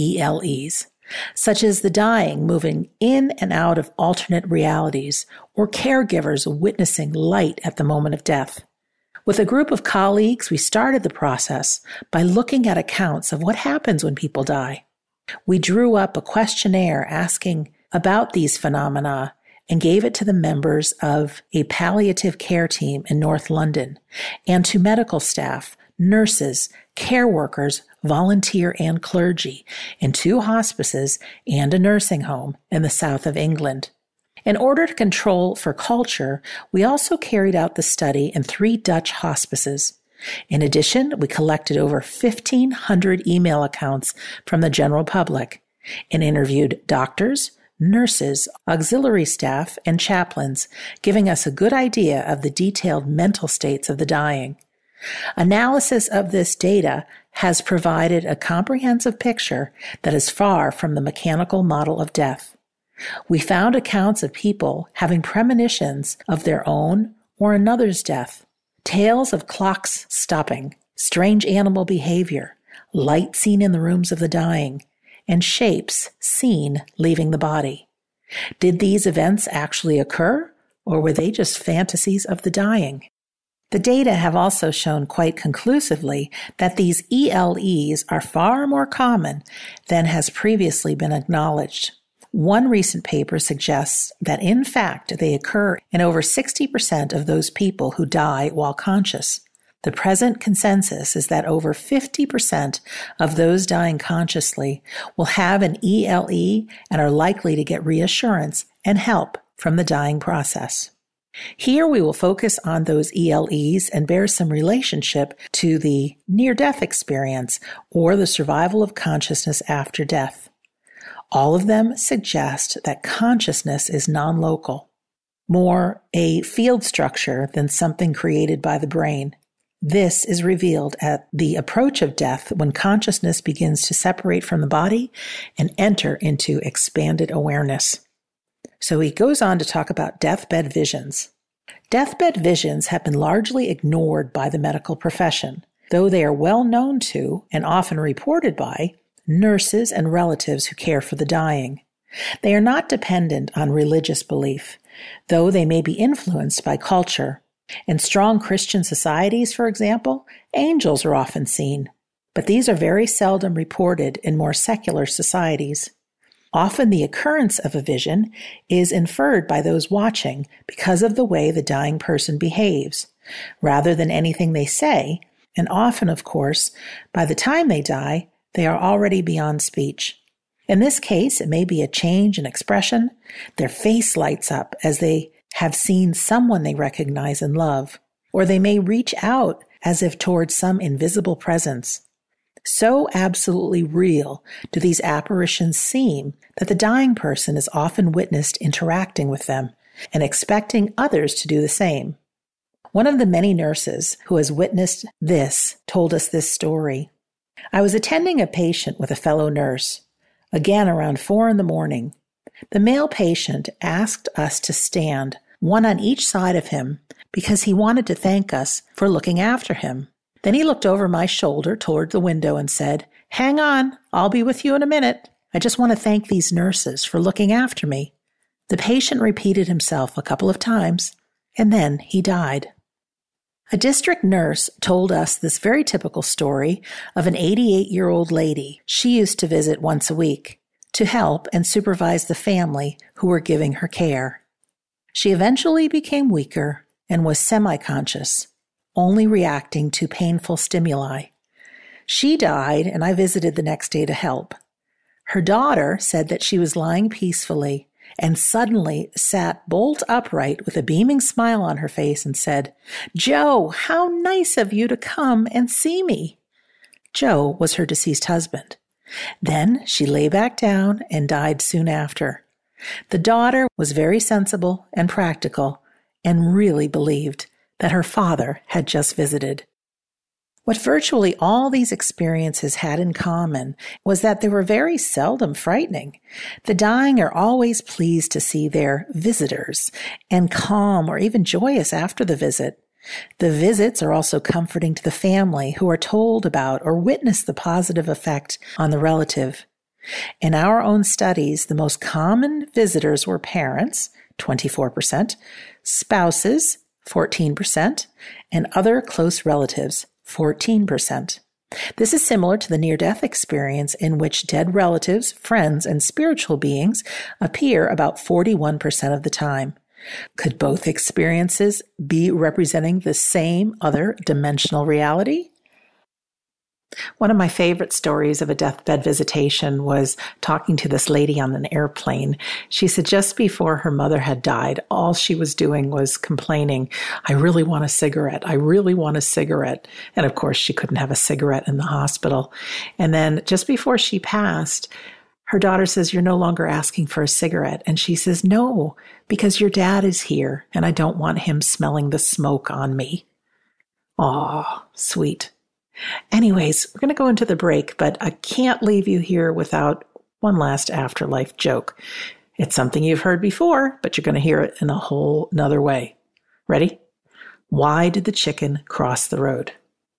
ELEs, such as the dying moving in and out of alternate realities or caregivers witnessing light at the moment of death. With a group of colleagues, we started the process by looking at accounts of what happens when people die. We drew up a questionnaire asking about these phenomena and gave it to the members of a palliative care team in North London and to medical staff, nurses, care workers, volunteer and clergy in 2 hospices and a nursing home in the south of England. In order to control for culture, we also carried out the study in 3 Dutch hospices. In addition, we collected over 1,500 email accounts from the general public and interviewed doctors, nurses, auxiliary staff, and chaplains, giving us a good idea of the detailed mental states of the dying. Analysis of this data has provided a comprehensive picture that is far from the mechanical model of death. We found accounts of people having premonitions of their own or another's death, tales of clocks stopping, strange animal behavior, light seen in the rooms of the dying, and shapes seen leaving the body. Did these events actually occur, or were they just fantasies of the dying? The data have also shown quite conclusively that these ELEs are far more common than has previously been acknowledged. One recent paper suggests that, in fact, they occur in over 60% of those people who die while conscious. The present consensus is that over 50% of those dying consciously will have an ELE and are likely to get reassurance and help from the dying process. Here we will focus on those ELEs and bear some relationship to the near-death experience or the survival of consciousness after death. All of them suggest that consciousness is non-local, more a field structure than something created by the brain. This is revealed at the approach of death when consciousness begins to separate from the body and enter into expanded awareness. So he goes on to talk about deathbed visions. Deathbed visions have been largely ignored by the medical profession, though they are well known to and often reported by nurses and relatives who care for the dying. They are not dependent on religious belief, though they may be influenced by culture. In strong Christian societies, for example, angels are often seen, but these are very seldom reported in more secular societies. Often the occurrence of a vision is inferred by those watching because of the way the dying person behaves, rather than anything they say, and often, of course, by the time they die, they are already beyond speech. In this case, it may be a change in expression. Their face lights up as they have seen someone they recognize and love, or they may reach out as if towards some invisible presence. So absolutely real do these apparitions seem that the dying person is often witnessed interacting with them and expecting others to do the same. One of the many nurses who has witnessed this told us this story. I was attending a patient with a fellow nurse, again around 4 a.m. The male patient asked us to stand, one on each side of him, because he wanted to thank us for looking after him. Then he looked over my shoulder toward the window and said, "Hang on, I'll be with you in a minute. I just want to thank these nurses for looking after me." The patient repeated himself a couple of times, and then he died. A district nurse told us this very typical story of an 88-year-old lady she used to visit once a week to help and supervise the family who were giving her care. She eventually became weaker and was semi-conscious, only reacting to painful stimuli. She died, and I visited the next day to help. Her daughter said that she was lying peacefully and suddenly sat bolt upright with a beaming smile on her face and said, "Joe, how nice of you to come and see me." Joe was her deceased husband. Then she lay back down and died soon after. The daughter was very sensible and practical and really believed that her father had just visited. What virtually all these experiences had in common was that they were very seldom frightening. The dying are always pleased to see their visitors and calm or even joyous after the visit. The visits are also comforting to the family who are told about or witness the positive effect on the relative. In our own studies, the most common visitors were parents, 24%, spouses, 14%, and other close relatives, 14%. This is similar to the near-death experience in which dead relatives, friends, and spiritual beings appear about 41% of the time. Could both experiences be representing the same other dimensional reality? One of my favorite stories of a deathbed visitation was talking to this lady on an airplane. She said just before her mother had died, all she was doing was complaining, "I really want a cigarette. I really want a cigarette." And of course, she couldn't have a cigarette in the hospital. And then just before she passed, her daughter says, "You're no longer asking for a cigarette." And she says, "No, because your dad is here and I don't want him smelling the smoke on me." Aw, sweet. Anyways, we're going to go into the break, but I can't leave you here without one last afterlife joke. It's something you've heard before, but you're going to hear it in a whole nother way. Ready? Why did the chicken cross the road?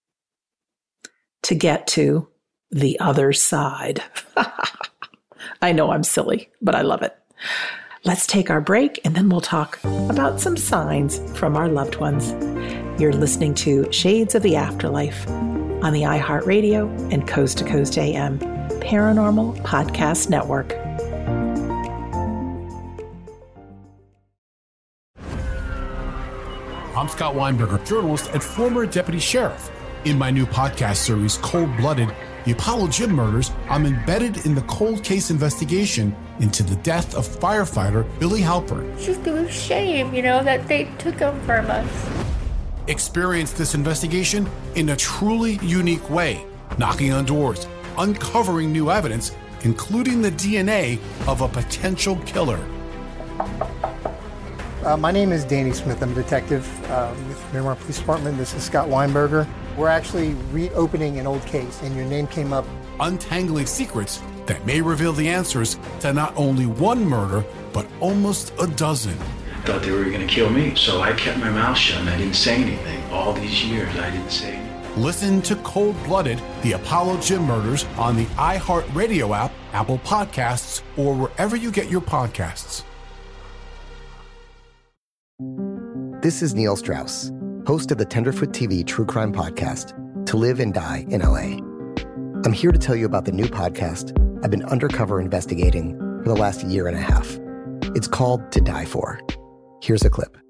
To get to the other side. I know I'm silly, but I love it. Let's take our break, and then we'll talk about some signs from our loved ones. You're listening to Shades of the Afterlife on the iHeartRadio and Coast to Coast AM Paranormal Podcast Network. I'm Scott Weinberger, journalist and former deputy sheriff. In my new podcast series, Cold Blooded, The Apollo Gym Murders, I'm embedded in the cold case investigation into the death of firefighter Billy Halpern. It's just a shame, that they took him from us. Experience this investigation in a truly unique way, knocking on doors, uncovering new evidence, including the DNA of a potential killer. My name is Danny Smith. I'm a detective with Miramar Police Department. This is Scott Weinberger. We're actually reopening an old case, and your name came up. Untangling secrets that may reveal the answers to not only one murder, but almost a dozen. I thought they were going to kill me, so I kept my mouth shut and I didn't say anything. All these years, I didn't say anything. Listen to Cold Blooded, The Apollo Gym Murders on the iHeartRadio app, Apple Podcasts, or wherever you get your podcasts. This is Neil Strauss, host of the Tenderfoot TV True Crime Podcast, To Live and Die in LA. I'm here to tell you about the new podcast I've been undercover investigating for the last year and a half. It's called To Die For. Here's a clip.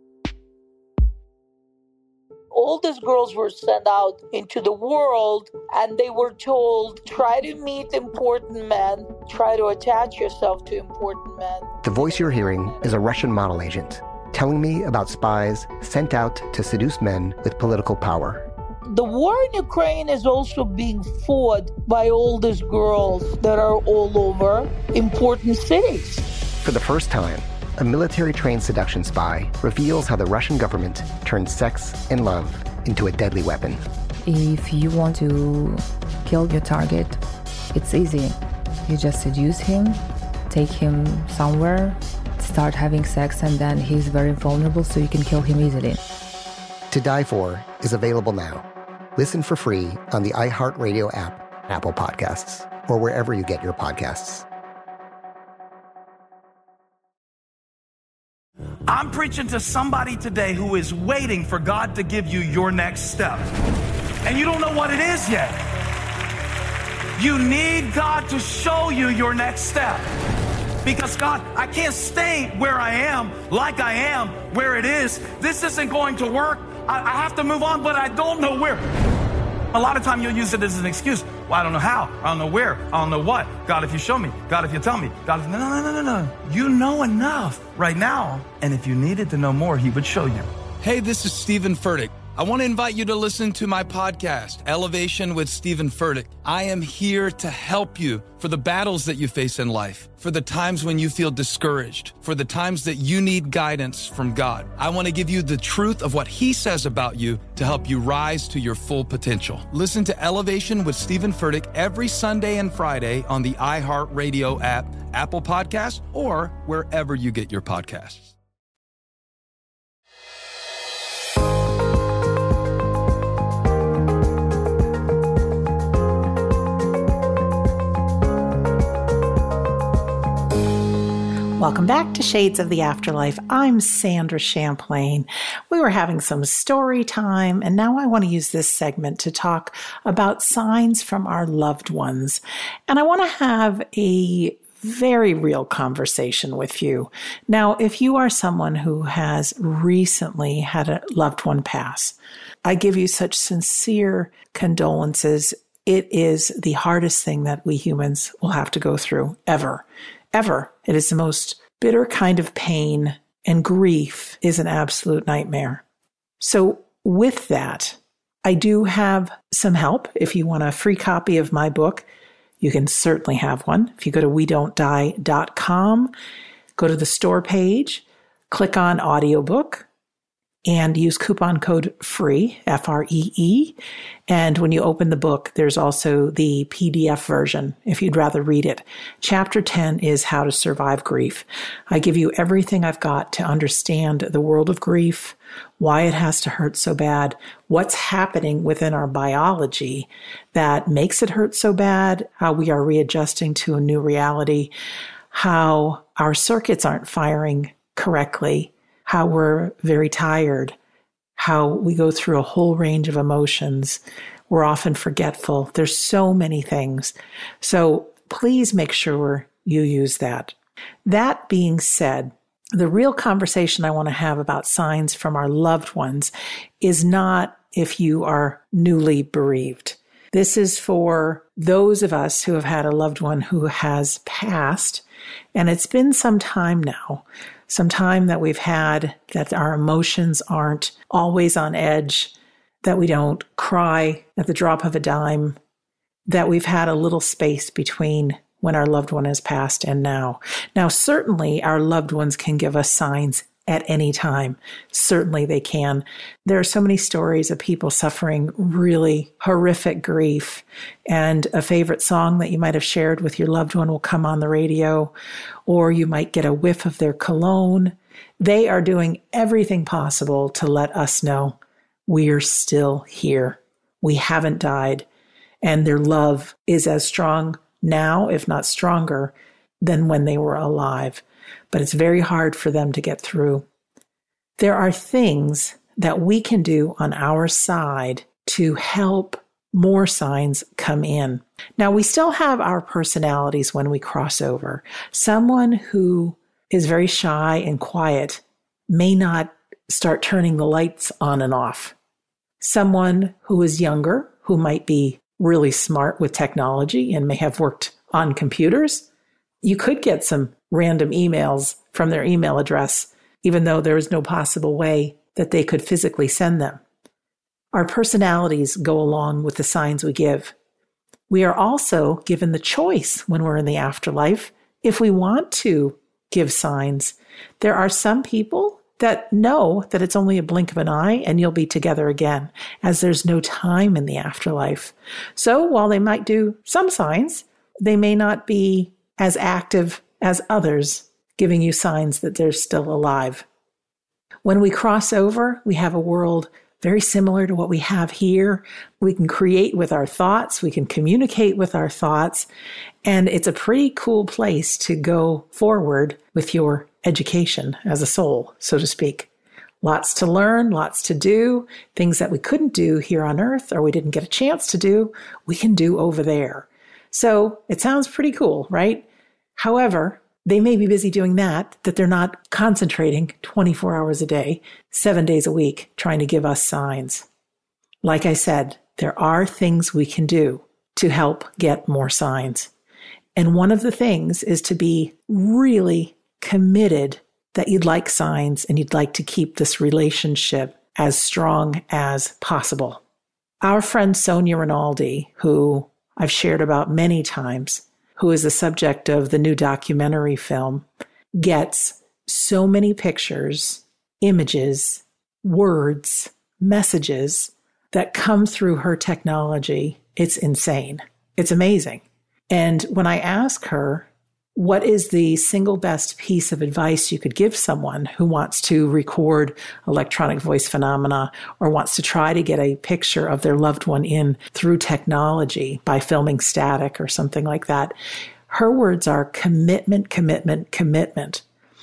All these girls were sent out into the world and they were told, try to meet important men, try to attach yourself to important men. The voice you're hearing is a Russian model agent telling me about spies sent out to seduce men with political power. The war in Ukraine is also being fought by all these girls that are all over important cities. For the first time, a military-trained seduction spy reveals how the Russian government turned sex and love into a deadly weapon. If you want to kill your target, it's easy. You just seduce him, take him somewhere, start having sex, and then he's very vulnerable, so you can kill him easily. To Die For is available now. Listen for free on the iHeartRadio app, Apple Podcasts, or wherever you get your podcasts. I'm preaching to somebody today who is waiting for God to give you your next step. And you don't know what it is yet. You need God to show you your next step. Because God, I can't stay where I am, like I am, where it is. This isn't going to work. I have to move on, but I don't know where. A lot of time you'll use it as an excuse. Well, I don't know how. I don't know where. I don't know what. God, if you show me. God, if you tell me. God, no. You know enough right now. And if you needed to know more, he would show you. Hey, this is Stephen Furtick. I want to invite you to listen to my podcast, Elevation with Stephen Furtick. I am here to help you for the battles that you face in life, for the times when you feel discouraged, for the times that you need guidance from God. I want to give you the truth of what he says about you to help you rise to your full potential. Listen to Elevation with Stephen Furtick every Sunday and Friday on the iHeartRadio app, Apple Podcasts, or wherever you get your podcasts. Welcome back to Shades of the Afterlife. I'm Sandra Champlain. We were having some story time, and now I want to use this segment to talk about signs from our loved ones. And I want to have a very real conversation with you. Now, if you are someone who has recently had a loved one pass, I give you such sincere condolences. It is the hardest thing that we humans will have to go through ever. It is the most bitter kind of pain, and grief is an absolute nightmare. So with that, I do have some help. If you want a free copy of my book, you can certainly have one. If you go to WeDon'tDie.com, go to the store page, click on audiobook, and use coupon code FREE, F-R-E-E. And when you open the book, there's also the PDF version, if you'd rather read it. Chapter 10 is How to Survive Grief. I give you everything I've got to understand the world of grief, why it has to hurt so bad, what's happening within our biology that makes it hurt so bad, how we are readjusting to a new reality, how our circuits aren't firing correctly, how we're very tired, how we go through a whole range of emotions. We're often forgetful. There's so many things. So please make sure you use that. That being said, The real conversation I want to have about signs from our loved ones is not if you are newly bereaved. This is for those of us who have had a loved one who has passed, and it's been some time now, some time that we've had that our emotions aren't always on edge, that we don't cry at the drop of a dime, that we've had a little space between when our loved one has passed and now. Now, certainly our loved ones can give us signs at any time. Certainly they can. There are so many stories of people suffering really horrific grief, and a favorite song that you might have shared with your loved one will come on the radio, or you might get a whiff of their cologne. They are doing everything possible to let us know we're still here. We haven't died, and their love is as strong now, if not stronger, than when they were alive. But it's very hard for them to get through. There are things that we can do on our side to help more signs come in. Now, we still have our personalities when we cross over. Someone who is very shy and quiet may not start turning the lights on and off. Someone who is younger, who might be really smart with technology and may have worked on computers, you could get some random emails from their email address, even though there is no possible way that they could physically send them. Our personalities go along with the signs we give. We are also given the choice when we're in the afterlife if we want to give signs. There are some people that know that it's only a blink of an eye and you'll be together again, as there's no time in the afterlife. So while they might do some signs, they may not be as active as others, giving you signs that they're still alive. When we cross over, we have a world very similar to what we have here. We can create with our thoughts. We can communicate with our thoughts. And it's a pretty cool place to go forward with your education as a soul, so to speak. Lots to learn, lots to do, things that we couldn't do here on Earth or we didn't get a chance to do, we can do over there. So it sounds pretty cool, right? However, they may be busy doing that they're not concentrating 24 hours a day, 7 days a week, trying to give us signs. Like I said, there are things we can do to help get more signs. And one of the things is to be really committed that you'd like signs and you'd like to keep this relationship as strong as possible. Our friend Sonia Rinaldi, who I've shared about many times, who is the subject of the new documentary film, gets so many pictures, images, words, messages that come through her technology. It's insane. It's amazing. And when I ask her, what is the single best piece of advice you could give someone who wants to record electronic voice phenomena or wants to try to get a picture of their loved one in through technology by filming static or something like that? Her words are commitment, commitment, commitment.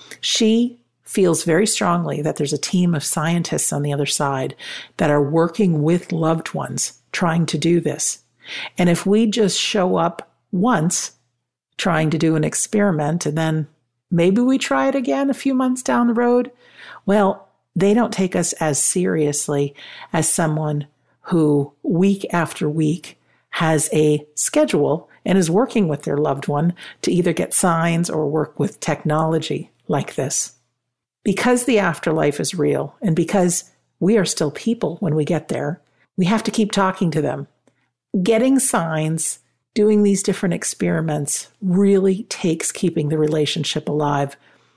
She feels very strongly that there's a team of scientists on the other side that are working with loved ones trying to do this. And if we just show up once trying to do an experiment and then maybe we try it again a few months down the road, well, they don't take us as seriously as someone who week after week has a schedule and is working with their loved one to either get signs or work with technology like this. Because the afterlife is real and because we are still people when we get there, we have to keep talking to them. Getting signs, doing these different experiments really takes keeping the relationship alive.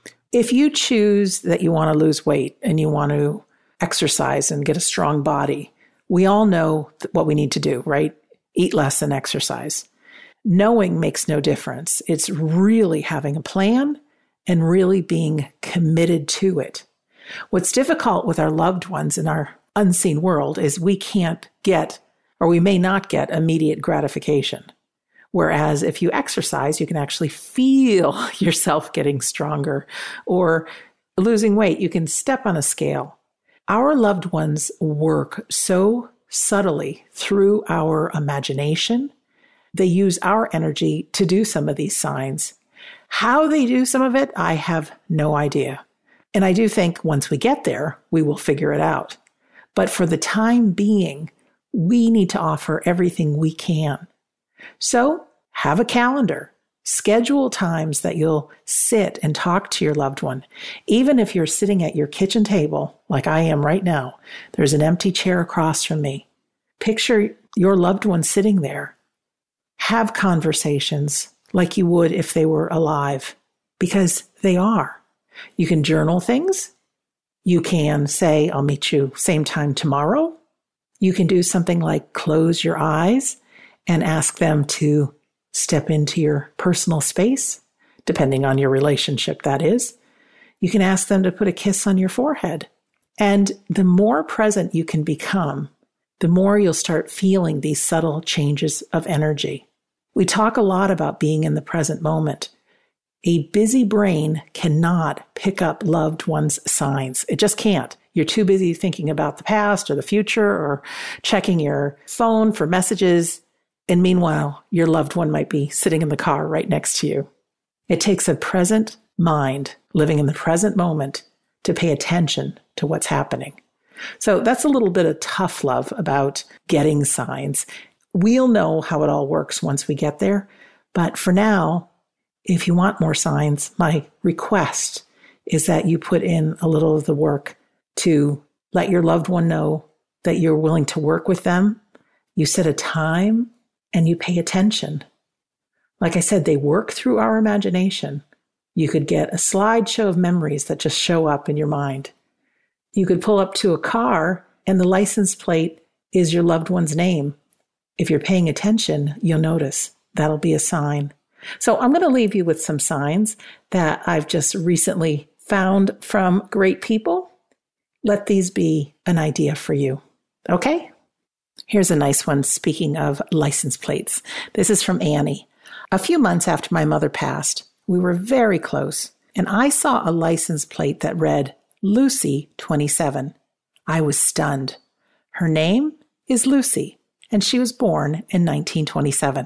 If you choose that you want to lose weight and you want to exercise and get a strong body, we all know what we need to do, right? Eat less and exercise. Knowing makes no difference. It's really having a plan and really being committed to it. What's difficult with our loved ones in our unseen world is we can't get, or we may not get, immediate gratification. Whereas if you exercise, you can actually feel yourself getting stronger, or losing weight, you can step on a scale. Our loved ones work so subtly through our imagination. They use our energy to do some of these signs. How they do some of it, I have no idea. And I do think once we get there, we will figure it out. But for the time being, we need to offer everything we can. So have a calendar. Schedule times that you'll sit and talk to your loved one. Even if you're sitting at your kitchen table, like I am right now, there's an empty chair across from me. Picture your loved one sitting there. Have conversations like you would if they were alive, because they are. You can journal things. You can say, I'll meet you same time tomorrow. You can do something like close your eyes and ask them to step into your personal space, depending on your relationship, that is. You can ask them to put a kiss on your forehead. And the more present you can become, the more you'll start feeling these subtle changes of energy. We talk a lot about being in the present moment. A busy brain cannot pick up loved ones' signs. It just can't. You're too busy thinking about the past or the future or checking your phone for messages. And meanwhile, your loved one might be sitting in the car right next to you. It takes a present mind, living in the present moment, to pay attention to what's happening. So that's a little bit of tough love about getting signs. We'll know how it all works once we get there. But for now, if you want more signs, my request is that you put in a little of the work to let your loved one know that you're willing to work with them. You set a time and you pay attention. Like I said, they work through our imagination. You could get a slideshow of memories that just show up in your mind. You could pull up to a car and the license plate is your loved one's name. If you're paying attention, you'll notice. That'll be a sign. So I'm going to leave you with some signs that I've just recently found from great people. Let these be an idea for you. Okay? Here's a nice one, speaking of license plates. This is from Annie. A few months after my mother passed, we were very close, and I saw a license plate that read Lucy 27. I was stunned. Her name is Lucy, and she was born in 1927.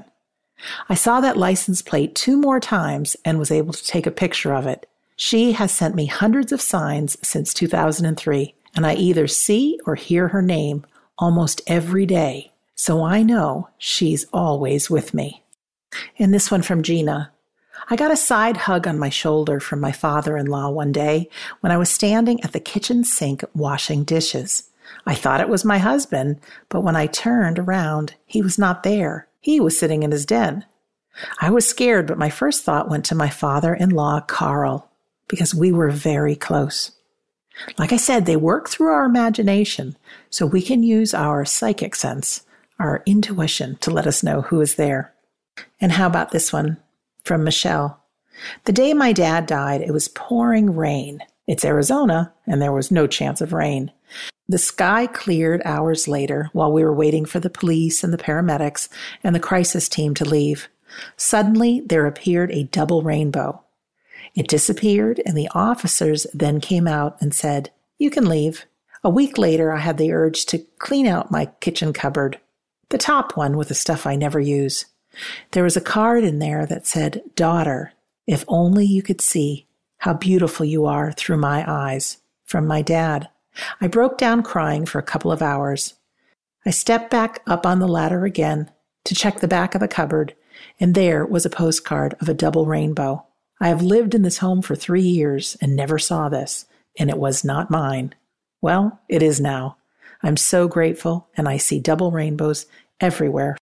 I saw that license plate 2 more times and was able to take a picture of it. She has sent me hundreds of signs since 2003, and I either see or hear her name almost every day, so I know she's always with me. And this one from Gina. I got a side hug on my shoulder from my father-in-law one day when I was standing at the kitchen sink washing dishes. I thought it was my husband, but when I turned around, he was not there. He was sitting in his den. I was scared, but my first thought went to my father-in-law, Carl, because we were very close. Like I said, they work through our imagination, so we can use our psychic sense, our intuition, to let us know who is there. And how about this one from Michelle? The day my dad died, it was pouring rain. It's Arizona, and there was no chance of rain. The sky cleared hours later while we were waiting for the police and the paramedics and the crisis team to leave. Suddenly, there appeared a double rainbow. It disappeared, and the officers then came out and said, "You can leave." A week later, I had the urge to clean out my kitchen cupboard, the top one with the stuff I never use. There was a card in there that said, "Daughter, if only you could see how beautiful you are through my eyes," from my dad. I broke down crying for a couple of hours. I stepped back up on the ladder again to check the back of the cupboard, and there was a postcard of a double rainbow. I have lived in this home for 3 years and never saw this, and it was not mine. Well, it is now. I'm so grateful, and I see double rainbows everywhere.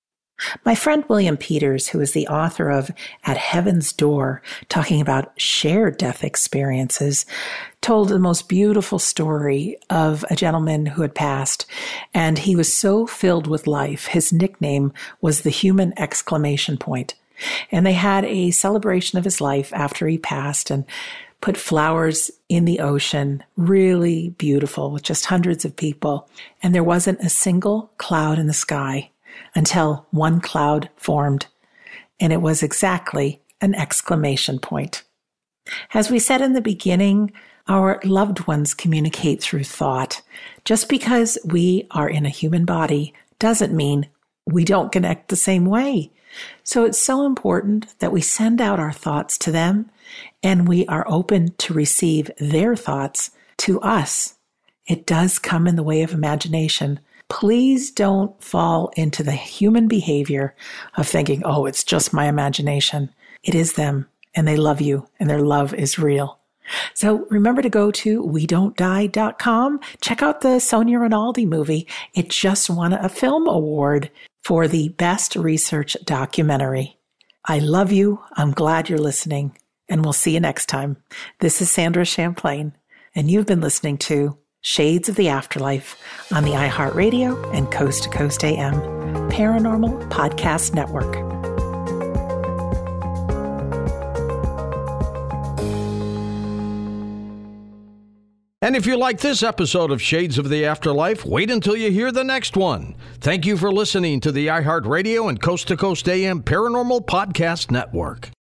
My friend William Peters, who is the author of At Heaven's Door, talking about shared death experiences, told the most beautiful story of a gentleman who had passed, and he was so filled with life. His nickname was the human exclamation point. And they had a celebration of his life after he passed and put flowers in the ocean, really beautiful, with just hundreds of people. And there wasn't a single cloud in the sky until one cloud formed, and it was exactly an exclamation point. As we said in the beginning, our loved ones communicate through thought. Just because we are in a human body doesn't mean we don't connect the same way. So it's so important that we send out our thoughts to them and we are open to receive their thoughts to us. It does come in the way of imagination. Please don't fall into the human behavior of thinking, oh, it's just my imagination. It is them, and they love you, and their love is real. So remember to go to WeDon'tDie.com. Check out the Sonia Rinaldi movie. It just won a film award for the Best Research Documentary. I love you. I'm glad you're listening, and we'll see you next time. This is Sandra Champlain, and you've been listening to Shades of the Afterlife on the iHeartRadio and Coast to Coast AM Paranormal Podcast Network. And if you like this episode of Shades of the Afterlife, wait until you hear the next one. Thank you for listening to the iHeartRadio and Coast to Coast AM Paranormal Podcast Network.